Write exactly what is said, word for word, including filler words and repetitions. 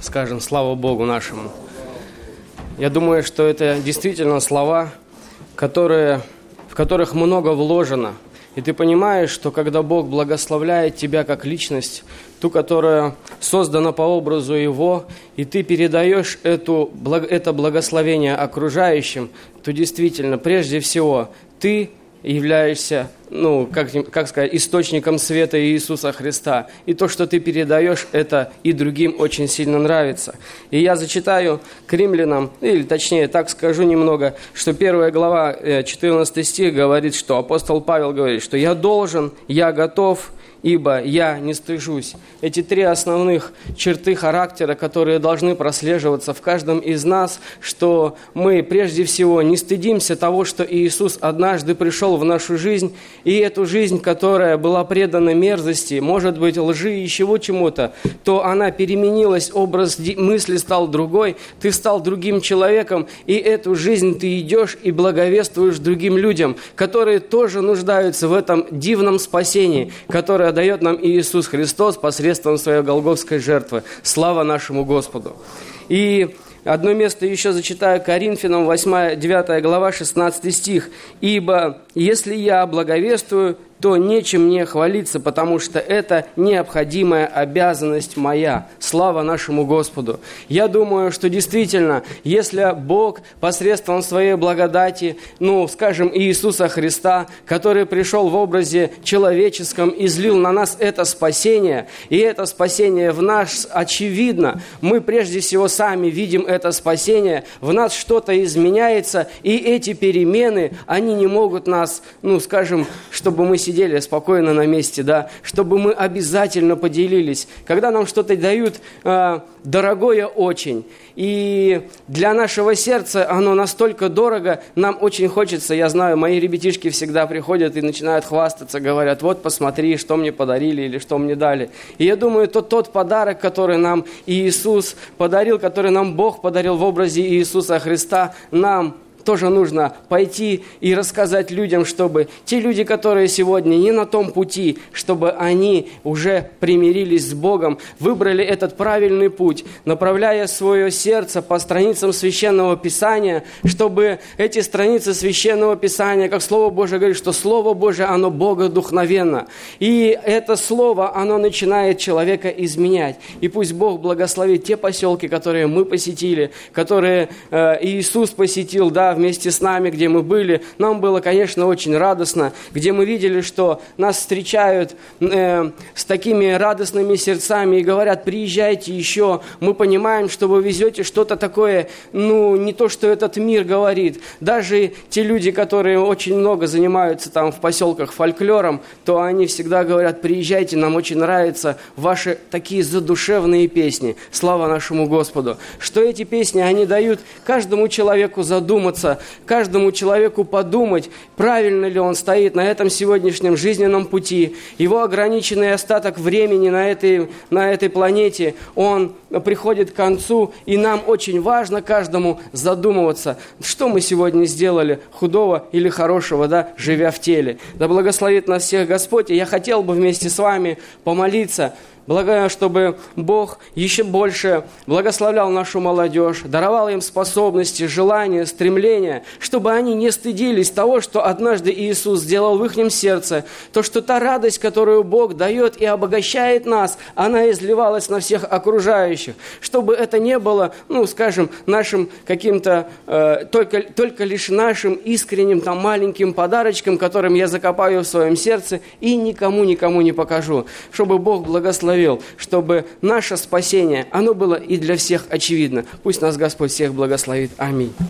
скажем, слава Богу нашему. Я думаю, что это действительно слова, которые, в которых много вложено. И ты понимаешь, что когда Бог благословляет тебя как личность, ту, которая создана по образу Его, и ты передаешь эту, это благословение окружающим, то действительно, прежде всего, ты являешься, ну, как, как сказать, источником света Иисуса Христа. И то, что ты передаешь, это и другим очень сильно нравится. И я зачитаю к римлянам, или точнее так скажу немного, что первая глава, четырнадцатый стих говорит, что апостол Павел говорит, что «я должен, я готов, ибо я не стыжусь». Эти три основных черты характера, которые должны прослеживаться в каждом из нас, что мы прежде всего не стыдимся того, что Иисус однажды пришел в нашу жизнь, и эту жизнь, которая была предана мерзости, может быть, лжи, еще чему-то, то она переменилась, образ мысли стал другой, ты стал другим человеком, и эту жизнь ты идешь и благовествуешь другим людям, которые тоже нуждаются в этом дивном спасении, которое дает нам Иисус Христос посредством своей голгофской жертвы. Слава нашему Господу! И одно место еще зачитаю, Коринфянам, восьмая, девятая глава, шестнадцатый стих. «Ибо если я благовествую, то нечем мне хвалиться, потому что это необходимая обязанность моя». Слава нашему Господу! Я думаю, что действительно, если Бог посредством своей благодати, ну, скажем, Иисуса Христа, который пришел в образе человеческом, излил на нас это спасение, и это спасение в нас очевидно, мы прежде всего сами видим это спасение, в нас что-то изменяется, и эти перемены, они не могут нас, ну, скажем, чтобы мы сидели спокойно на месте, да, чтобы мы обязательно поделились. Когда нам что-то дают э, дорогое очень, и для нашего сердца оно настолько дорого, нам очень хочется, я знаю, мои ребятишки всегда приходят и начинают хвастаться, говорят, вот посмотри, что мне подарили или что мне дали. И я думаю, то тот подарок, который нам Иисус подарил, который нам Бог подарил в образе Иисуса Христа, нам тоже нужно пойти и рассказать людям, чтобы те люди, которые сегодня не на том пути, чтобы они уже примирились с Богом, выбрали этот правильный путь, направляя свое сердце по страницам Священного Писания, чтобы эти страницы Священного Писания, как Слово Божие говорит, что Слово Божие, оно богодухновенно. И это Слово, оно начинает человека изменять. И пусть Бог благословит те поселки, которые мы посетили, которые э, Иисус посетил, да, вместе с нами, где мы были. Нам было, конечно, очень радостно, где мы видели, что нас встречают э, с такими радостными сердцами и говорят, приезжайте еще. Мы понимаем, что вы везете что-то такое, ну, не то, что этот мир говорит. Даже те люди, которые очень много занимаются там в поселках фольклором, то они всегда говорят, приезжайте, нам очень нравятся ваши такие задушевные песни. Слава нашему Господу. Что эти песни, они дают каждому человеку задуматься, каждому человеку подумать, правильно ли он стоит на этом сегодняшнем жизненном пути. Его ограниченный остаток времени на этой, на этой планете, он приходит к концу, и нам очень важно каждому задумываться, что мы сегодня сделали, худого или хорошего, да, живя в теле. Да благословит нас всех Господь, и я хотел бы вместе с вами помолиться, благая, чтобы Бог еще больше благословлял нашу молодежь, даровал им способности, желания, стремления, чтобы они не стыдились того, что однажды Иисус сделал в их сердце, то, что та радость, которую Бог дает и обогащает нас, она изливалась на всех окружающих, чтобы это не было, ну, скажем, нашим каким-то, э, только, только лишь нашим искренним там маленьким подарочком, которым я закопаю в своем сердце и никому-никому не покажу, чтобы Бог благословил, чтобы наше спасение, оно было и для всех очевидно. Пусть нас Господь всех благословит. Аминь.